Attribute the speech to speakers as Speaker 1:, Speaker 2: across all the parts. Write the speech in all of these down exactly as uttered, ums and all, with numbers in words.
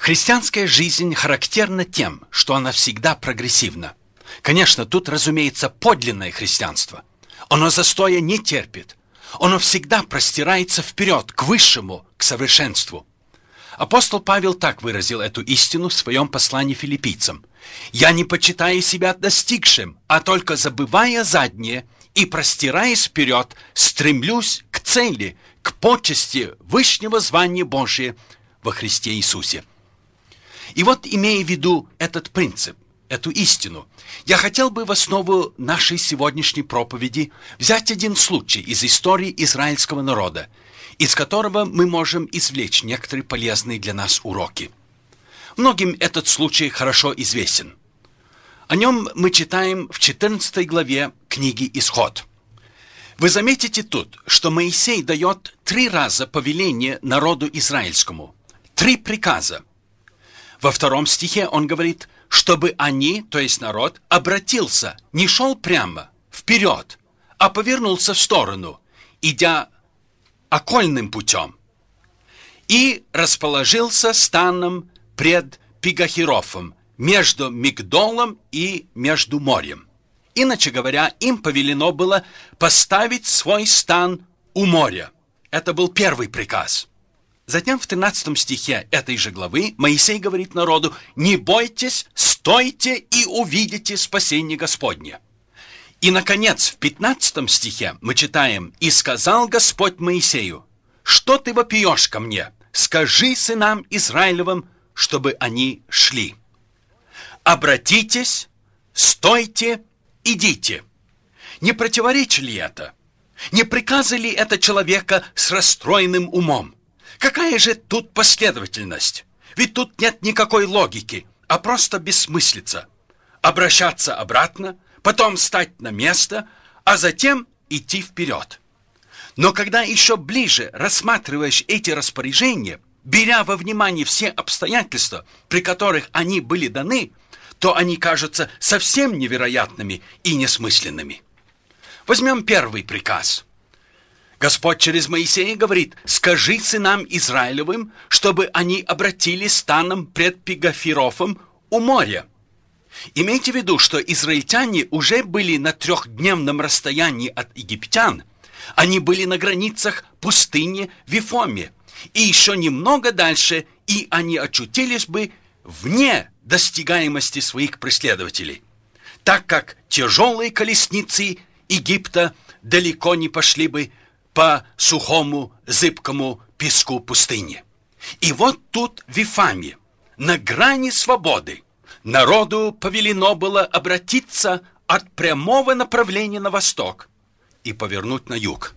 Speaker 1: Христианская жизнь характерна тем, что она всегда прогрессивна. Конечно, тут, разумеется, подлинное христианство. Оно застоя не терпит. Оно всегда простирается вперед, к высшему, к совершенству. Апостол Павел так выразил эту истину в своем послании филиппийцам. «Я не почитаю себя достигшим, а только забывая заднее и простираясь вперед, стремлюсь к цели, к почести вышнего звания Божия во Христе Иисусе». И вот, имея в виду этот принцип, эту истину, я хотел бы в основу нашей сегодняшней проповеди взять один случай из истории израильского народа, из которого мы можем извлечь некоторые полезные для нас уроки. Многим этот случай хорошо известен. О нем мы читаем в четырнадцатой главе книги «Исход». Вы заметите тут, что Моисей дает три раза повеление народу израильскому, три приказа. Во втором стихе он говорит, чтобы они, то есть народ, обратился, не шел прямо, вперед, а повернулся в сторону, идя окольным путем, и расположился станом пред Пигахирофом, между Мигдолом и между морем. Иначе говоря, им повелено было поставить свой стан у моря. Это был первый приказ. Затем в тринадцатом стихе этой же главы Моисей говорит народу: «Не бойтесь, стойте и увидите спасение Господне». И, наконец, в пятнадцатом стихе мы читаем: «И сказал Господь Моисею: что ты вопиешь ко мне? Скажи сынам Израилевым, чтобы они шли. Обратитесь, стойте, идите». Не противоречит ли это? Не приказа ли это человека с расстроенным умом? Какая же тут последовательность? Ведь тут нет никакой логики, а просто бессмыслица. Обращаться обратно, потом встать на место, а затем идти вперед. Но когда еще ближе рассматриваешь эти распоряжения, беря во внимание все обстоятельства, при которых они были даны, то они кажутся совсем невероятными и несмысленными. Возьмем первый приказ. Господь через Моисея говорит: «Скажи сынам Израилевым, чтобы они обратились станом пред Пигахирофом у моря». Имейте в виду, что израильтяне уже были на трехдневном расстоянии от египтян. Они были на границах пустыни Вифоме. И еще немного дальше, и они очутились бы вне достигаемости своих преследователей, так как тяжелые колесницы Египта далеко не пошли бы по сухому, зыбкому песку пустыни. И вот тут в Вифаме, на грани свободы, народу повелено было обратиться от прямого направления на восток и повернуть на юг.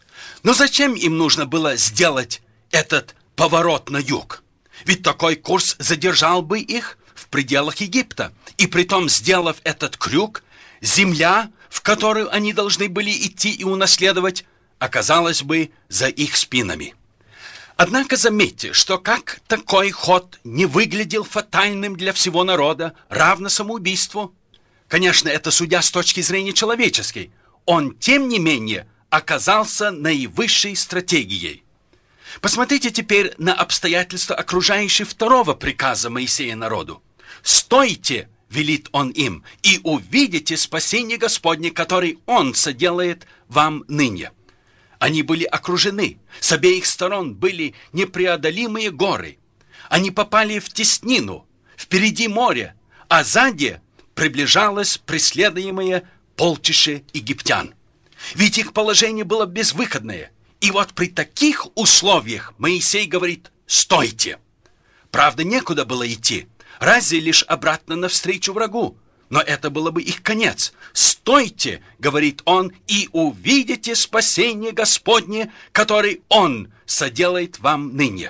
Speaker 1: Но зачем им нужно было сделать этот поворот на юг? Ведь такой курс задержал бы их в пределах Египта. И притом, сделав этот крюк, земля, в которую они должны были идти и унаследовать, оказалась бы за их спинами. Однако заметьте, что как такой ход не выглядел фатальным для всего народа, равно самоубийству. Конечно, это судя с точки зрения человеческой. Он, тем не менее, оказался наивысшей стратегией. Посмотрите теперь на обстоятельства, окружающие второго приказа Моисея народу. «Стойте, — велит он им, — и увидите спасение Господне, который Он соделает вам ныне». Они были окружены, с обеих сторон были непреодолимые горы. Они попали в теснину, впереди море, а сзади приближалось преследуемое полчище египтян. Ведь их положение было безвыходное. И вот при таких условиях Моисей говорит: «Стойте». Правда, некуда было идти, разве лишь обратно навстречу врагу. Но это было бы их конец. «Стойте, — говорит он, — и увидите спасение Господне, который Он соделает вам ныне».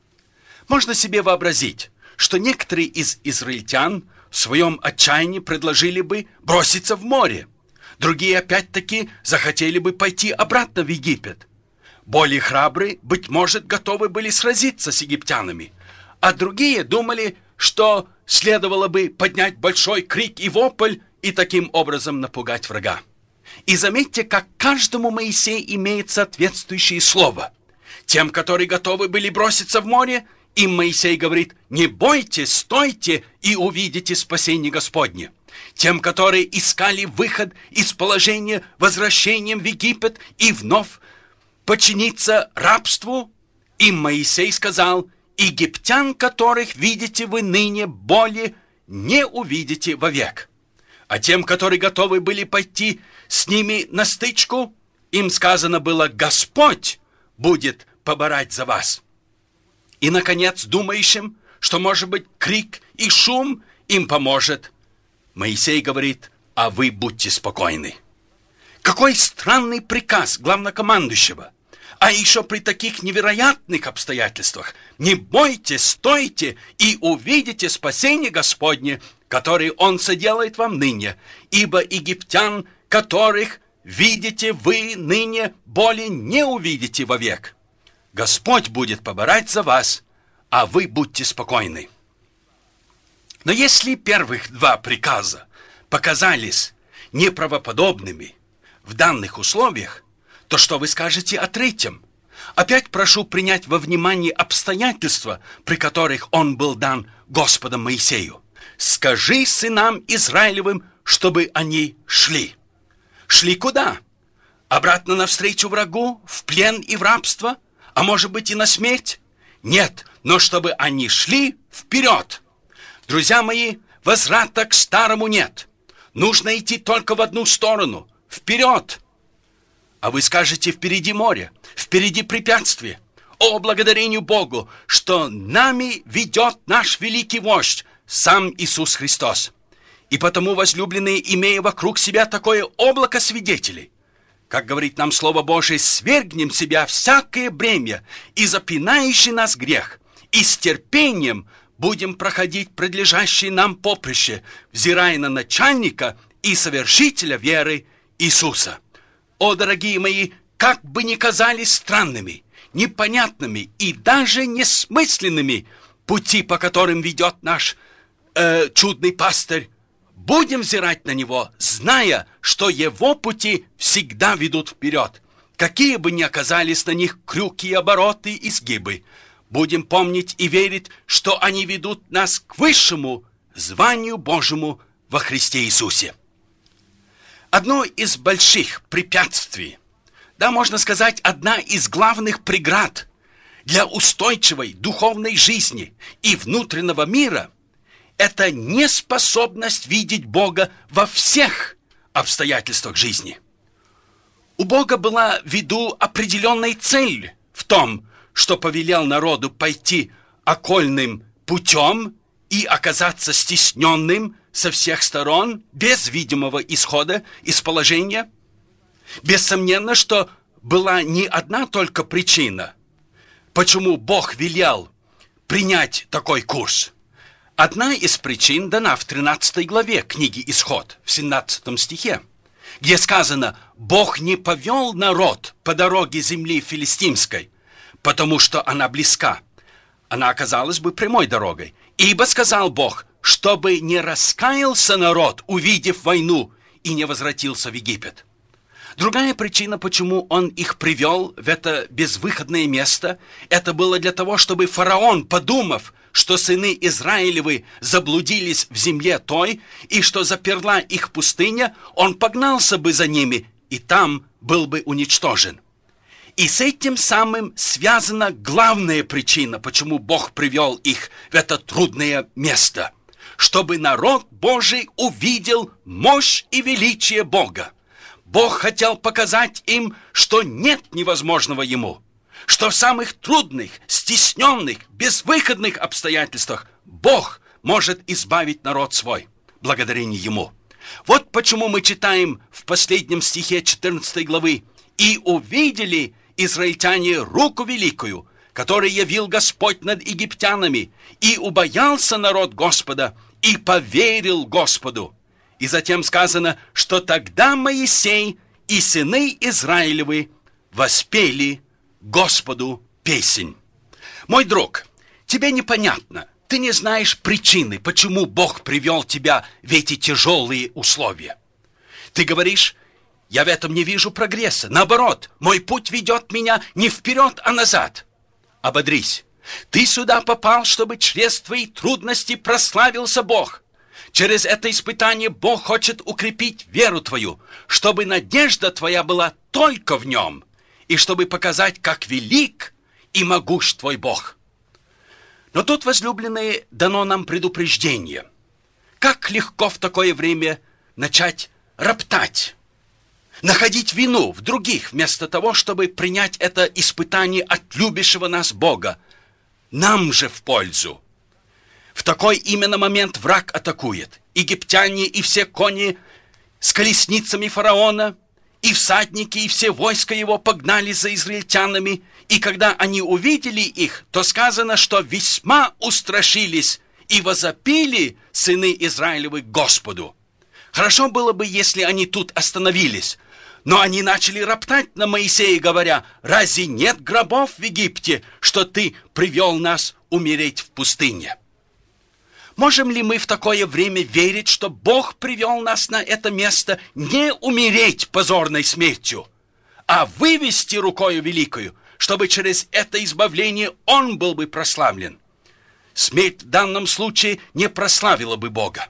Speaker 1: Можно себе вообразить, что некоторые из израильтян в своем отчаянии предложили бы броситься в море. Другие, опять-таки, захотели бы пойти обратно в Египет. Более храбрые, быть может, готовы были сразиться с египтянами. А другие думали, что следовало бы поднять большой крик и вопль и таким образом напугать врага. И заметьте, как каждому Моисей имеет соответствующее слово. Тем, которые готовы были броситься в море, Им Моисей говорит: не бойтесь, стойте и увидите спасение Господне. Тем, которые искали выход из положения возвращением в Египет и вновь подчиниться рабству, им Моисей сказал: египтян, которых видите вы ныне, более не увидите вовек. А тем, которые готовы были пойти с ними на стычку, им сказано было: Господь будет поборать за вас. И, наконец, думающим, что, может быть, крик и шум им поможет, Моисей говорит: а вы будьте спокойны. Какой странный приказ главнокомандующего! А еще при таких невероятных обстоятельствах: не бойтесь, стойте и увидите спасение Господне, которое Он соделает вам ныне, ибо египтян, которых видите вы ныне, более не увидите вовек. Господь будет поборать за вас, а вы будьте спокойны. Но если первых два приказа показались неправдоподобными в данных условиях, то что вы скажете о третьем? Опять прошу принять во внимание обстоятельства, при которых он был дан Господом Моисею. «Скажи сынам Израилевым, чтобы они шли». Шли куда? Обратно навстречу врагу, в плен и в рабство? А может быть и на смерть? Нет, но чтобы они шли вперед. Друзья мои, возврата к старому нет. Нужно идти только в одну сторону, вперед. А вы скажете: впереди море, впереди препятствие. О, благодарению Богу, что нами ведет наш великий вождь, сам Иисус Христос. И потому, возлюбленные, имея вокруг себя такое облако свидетелей, как говорит нам Слово Божие, свергнем себя всякое бремя и запинающий нас грех, и с терпением будем проходить предлежащее нам поприще, взирая на начальника и совершителя веры Иисуса. О, дорогие мои, как бы ни казались странными, непонятными и даже несмысленными пути, по которым ведет наш э, чудный пастырь, будем взирать на него, зная, что его пути всегда ведут вперед, какие бы ни оказались на них крюки, обороты и сгибы. Будем помнить и верить, что они ведут нас к высшему званию Божьему во Христе Иисусе. Одно из больших препятствий, да, можно сказать, одна из главных преград для устойчивой духовной жизни и внутреннего мира – это неспособность видеть Бога во всех обстоятельствах жизни. У Бога была в виду определенная цель в том, что повелел народу пойти окольным путем и оказаться стесненным со всех сторон, без видимого исхода из положения. Бессомненно, что была не одна только причина, почему Бог велел принять такой курс. Одна из причин дана в тринадцатой главе книги «Исход», в семнадцатом стихе, где сказано: «Бог не повел народ по дороге земли филистимской, потому что она близка». Она оказалась бы прямой дорогой. «Ибо, сказал Бог, чтобы не раскаялся народ, увидев войну, и не возвратился в Египет». Другая причина, почему он их привел в это безвыходное место, это было для того, чтобы фараон, подумав, что сыны Израилевы заблудились в земле той, и что заперла их пустыня, он погнался бы за ними, и там был бы уничтожен. И с этим самым связана главная причина, почему Бог привел их в это трудное место, чтобы народ Божий увидел мощь и величие Бога. Бог хотел показать им, что нет невозможного Ему, что в самых трудных, стесненных, безвыходных обстоятельствах Бог может избавить народ свой, благодарение Ему. Вот почему мы читаем в последнем стихе четырнадцатой главы: «И увидели израильтяне руку великую, которую явил Господь над египтянами, и убоялся народ Господа, и поверил Господу». И затем сказано, что тогда Моисей и сыны Израилевы воспели Господу песнь. Мой друг, тебе непонятно, ты не знаешь причины, почему Бог привел тебя в эти тяжелые условия. Ты говоришь: я в этом не вижу прогресса. Наоборот, мой путь ведет меня не вперед, а назад. Ободрись. Ты сюда попал, чтобы через твои трудности прославился Бог. Через это испытание Бог хочет укрепить веру твою, чтобы надежда твоя была только в Нем, и чтобы показать, как велик и могущ твой Бог. Но тут, возлюбленные, дано нам предупреждение. Как легко в такое время начать роптать, находить вину в других, вместо того, чтобы принять это испытание от любящего нас Бога, нам же в пользу. В такой именно момент враг атакует. Египтяне и все кони с колесницами фараона, и всадники, и все войска его погнали за израильтянами, и когда они увидели их, то сказано, что весьма устрашились и возопили сыны Израилевы к Господу. Хорошо было бы, если они тут остановились, но они начали роптать на Моисея, говоря: «Разве нет гробов в Египте, что ты привел нас умереть в пустыне?» Можем ли мы в такое время верить, что Бог привел нас на это место не умереть позорной смертью, а вывести рукою великою, чтобы через это избавление Он был бы прославлен? Смерть в данном случае не прославила бы Бога.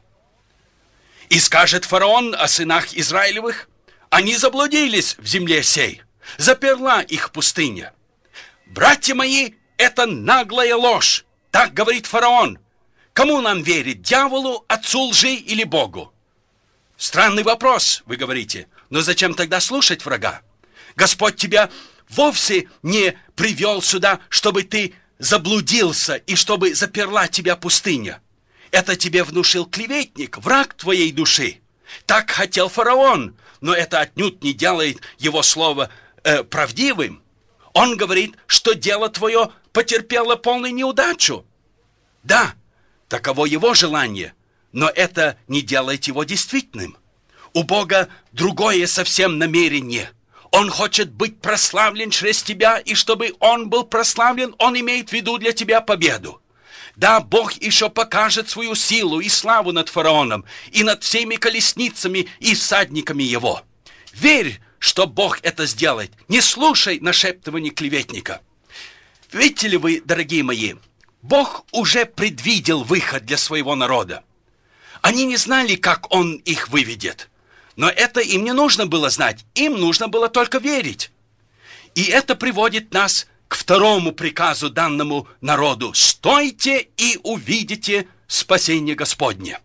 Speaker 1: И скажет фараон о сынах Израилевых: «Они заблудились в земле сей, заперла их пустыня». Братья мои, это наглая ложь. Так говорит фараон. Кому нам верить, дьяволу, отцу лжи или Богу? Странный вопрос, вы говорите, но зачем тогда слушать врага? Господь тебя вовсе не привел сюда, чтобы ты заблудился и чтобы заперла тебя пустыня. Это тебе внушил клеветник, враг твоей души. Так хотел фараон, но это отнюдь не делает его слово э, правдивым. Он говорит, что дело твое потерпело полную неудачу. Да, таково его желание, но это не делает его действительным. У Бога другое совсем намерение. Он хочет быть прославлен через тебя, и чтобы Он был прославлен, Он имеет в виду для тебя победу. Да, Бог еще покажет свою силу и славу над фараоном и над всеми колесницами и всадниками его. Верь, что Бог это сделает. Не слушай нашептываний клеветника. Видите ли вы, дорогие мои, Бог уже предвидел выход для своего народа. Они не знали, как Он их выведет. Но это им не нужно было знать. Им нужно было только верить. И это приводит нас к второму приказу данному народу: «Стойте и увидите спасение Господне».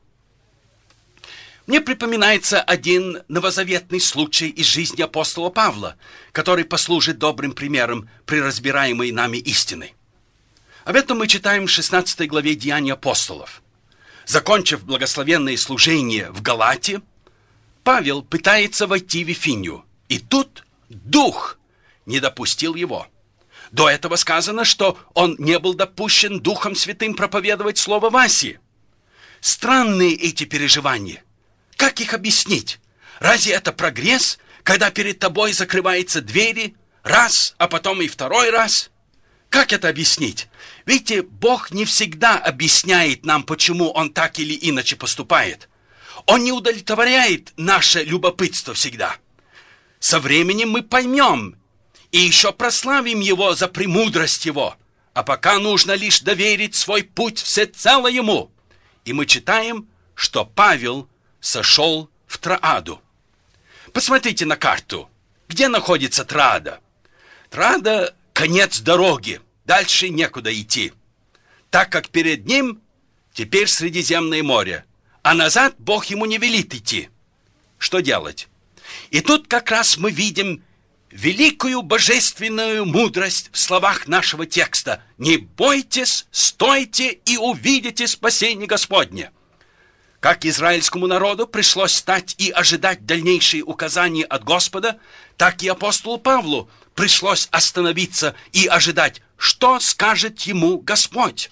Speaker 1: Мне припоминается один новозаветный случай из жизни апостола Павла, который послужит добрым примером при разбираемой нами истины. Об этом мы читаем в шестнадцатой главе Деяний апостолов. Закончив благословенное служение в Галате, Павел пытается войти в Вифинию, и тут Дух не допустил его. До этого сказано, что он не был допущен Духом Святым проповедовать слово в Асии. Странные эти переживания. Как их объяснить? Разве это прогресс, когда перед тобой закрываются двери раз, а потом и второй раз? Как это объяснить? Видите, Бог не всегда объясняет нам, почему Он так или иначе поступает. Он не удовлетворяет наше любопытство всегда. Со временем мы поймем и еще прославим Его за премудрость Его. А пока нужно лишь доверить свой путь всецело Ему. И мы читаем, что Павел сошел в Троаду. Посмотрите на карту. Где находится Троада? Троада — конец дороги. Дальше некуда идти. Так как перед ним теперь Средиземное море, а назад Бог ему не велит идти. Что делать? И тут как раз мы видим великую божественную мудрость в словах нашего текста: «Не бойтесь, стойте и увидите спасение Господне». Как израильскому народу пришлось стать и ожидать дальнейшие указания от Господа, так и апостолу Павлу пришлось остановиться и ожидать, что скажет ему Господь.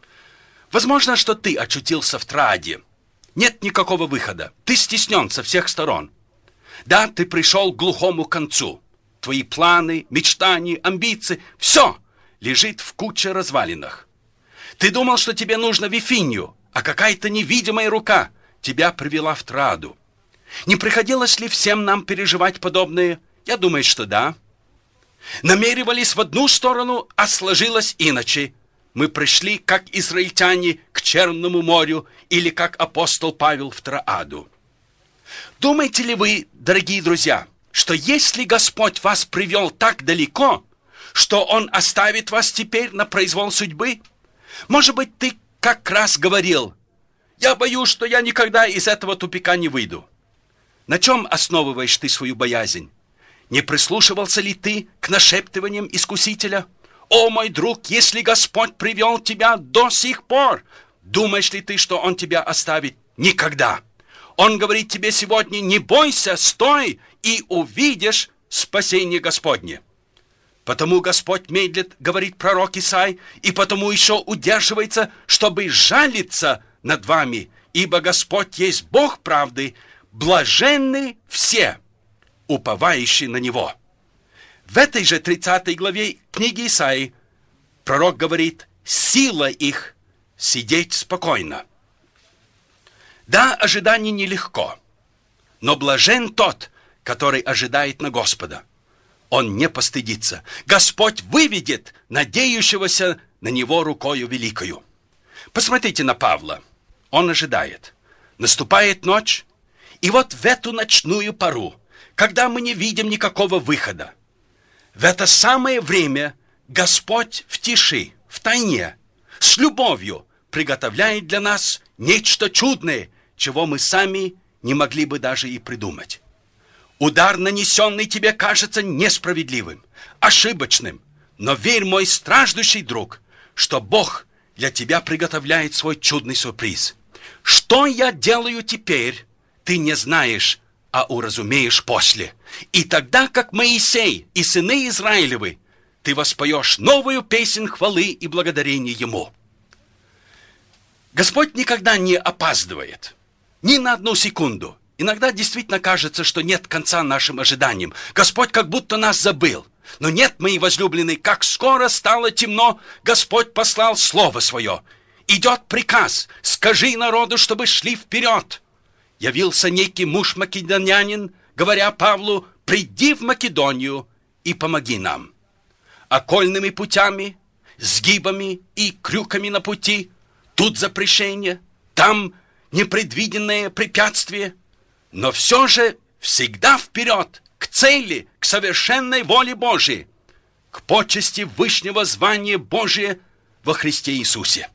Speaker 1: Возможно, что ты очутился в Троаде. Нет никакого выхода. Ты стеснен со всех сторон. Да, ты пришел к глухому концу. Твои планы, мечтания, амбиции — все лежит в куче развалинах. Ты думал, что тебе нужно Вифинию, а какая-то невидимая рука тебя привела в Троаду. Не приходилось ли всем нам переживать подобное? Я думаю, что да. Намеревались в одну сторону, а сложилось иначе. мы пришли, как израильтяне, к Черному морю или как апостол Павел в Троаду. Думаете ли вы, дорогие друзья, что если Господь вас привел так далеко, что Он оставит вас теперь на произвол судьбы? Может быть, ты как раз говорил: «Я боюсь, что я никогда из этого тупика не выйду». На чем основываешь ты свою боязнь? Не прислушивался ли ты к нашептываниям искусителя? «О, мой друг, если Господь привел тебя до сих пор, думаешь ли ты, что Он тебя оставит? Никогда!» Он говорит тебе сегодня: не бойся, стой, и увидишь спасение Господне. Потому Господь медлит, говорит пророк Исай, и потому еще удерживается, чтобы жалиться над вами, ибо Господь есть Бог правды, блаженны все, уповающие на Него. В этой же тридцатой главе книги Исаии пророк говорит: сила их сидеть спокойно. Да, ожидание нелегко, но блажен тот, который ожидает на Господа. Он не постыдится. Господь выведет надеющегося на Него рукою великою. Посмотрите на Павла. Он ожидает. Наступает ночь, и вот в эту ночную пору, когда мы не видим никакого выхода, в это самое время Господь в тиши, в тайне, с любовью приготовляет для нас нечто чудное, чего мы сами не могли бы даже и придумать. Удар, нанесенный тебе, кажется несправедливым, ошибочным, но верь, мой страждущий друг, что Бог для тебя приготовляет свой чудный сюрприз. Что я делаю теперь, ты не знаешь, а уразумеешь после. И тогда, как Моисей и сыны Израилевы, ты воспоешь новую песнь хвалы и благодарения Ему. Господь никогда не опаздывает, ни на одну секунду. Иногда действительно кажется, что нет конца нашим ожиданиям. Господь как будто нас забыл. Но нет, мои возлюбленные, как скоро стало темно, Господь послал Слово Свое. Идет приказ: скажи народу, чтобы шли вперед. Явился некий муж македонянин, говоря Павлу: приди в Македонию и помоги нам. Окольными путями, сгибами и крюками на пути, тут запрещение, там непредвиденное препятствие, но все же всегда вперед, к цели, к совершенной воле Божией, к почести вышнего звания Божия во Христе Иисусе.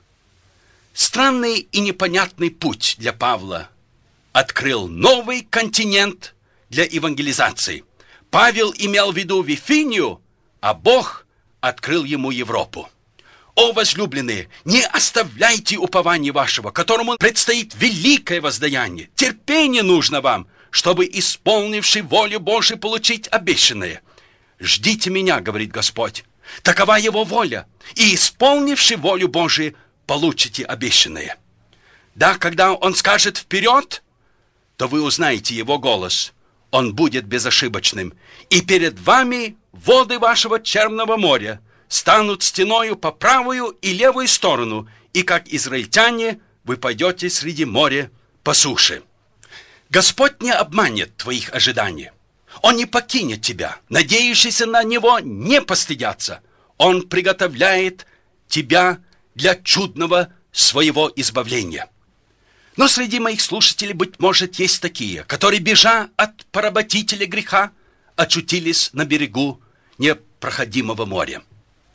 Speaker 1: Странный и непонятный путь для Павла открыл новый континент для евангелизации. Павел имел в виду Вифинию, а Бог открыл ему Европу. О, возлюбленные, не оставляйте упования вашего, которому предстоит великое воздаяние. Терпение нужно вам, чтобы, исполнивши волю Божию, получить обещанное. Ждите меня, говорит Господь. Такова Его воля. И, исполнивши волю Божию, получите обещанное. Да, когда Он скажет вперед, то вы узнаете Его голос. Он будет безошибочным. И перед вами воды вашего Черного моря станут стеною по правую и левую сторону, и как израильтяне вы пойдете среди моря по суше. Господь не обманет твоих ожиданий. Он не покинет тебя. Надеющиеся на Него не постыдятся. Он приготовляет тебя для чудного своего избавления. Но среди моих слушателей, быть может, есть такие, которые, бежа от поработителя греха, очутились на берегу непроходимого моря.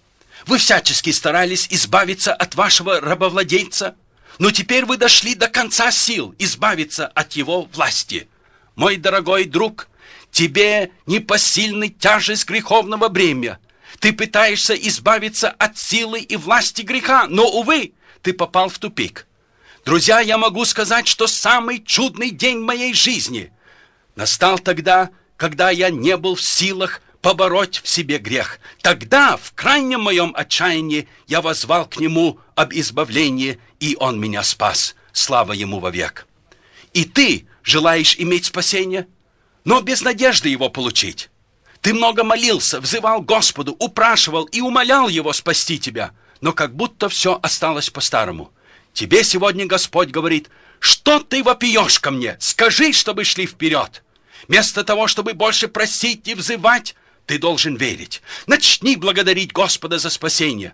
Speaker 1: Вы всячески старались избавиться от вашего рабовладельца, но теперь вы дошли до конца сил избавиться от его власти. Мой дорогой друг, тебе непосильна тяжесть греховного бремя. Ты пытаешься избавиться от силы и власти греха, но, увы, ты попал в тупик. Друзья, я могу сказать, что самый чудный день моей жизни настал тогда, когда я не был в силах побороть в себе грех. Тогда, в крайнем моем отчаянии, я воззвал к Нему об избавлении, и Он меня спас. Слава Ему вовек. И ты желаешь иметь спасение, но без надежды его получить. Ты много молился, взывал Господу, упрашивал и умолял Его спасти тебя, но как будто все осталось по-старому. Тебе сегодня Господь говорит: что ты вопиешь ко мне? Скажи, чтобы шли вперед. Вместо того, чтобы больше просить и взывать, ты должен верить. Начни благодарить Господа за спасение.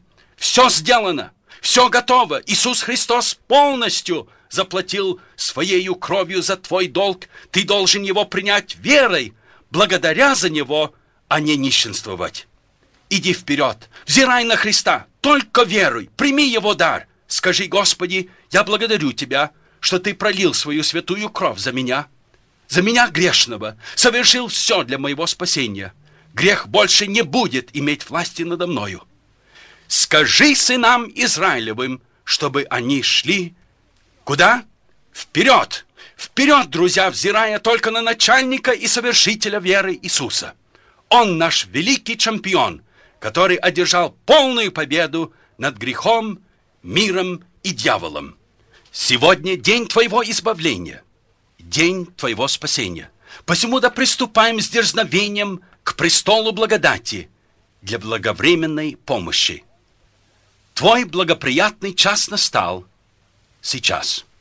Speaker 1: Все сделано, все готово. Иисус Христос полностью заплатил Своею кровью за твой долг. Ты должен его принять верой, благодаря за него, а не нищенствовать. Иди вперед, взирай на Христа, только веруй, прими Его дар. Скажи: Господи, я благодарю Тебя, что Ты пролил свою святую кровь за меня, за меня грешного, совершил все для моего спасения. Грех больше не будет иметь власти надо мною. Скажи сынам Израилевым, чтобы они шли куда? Вперед! Вперед, друзья, взирая только на начальника и совершителя веры Иисуса. Он наш великий чемпион, который одержал полную победу над грехом, миром и дьяволом. Сегодня день твоего избавления, день твоего спасения. Посему да приступаем с дерзновением к престолу благодати для благовременной помощи. Твой благоприятный час настал сейчас.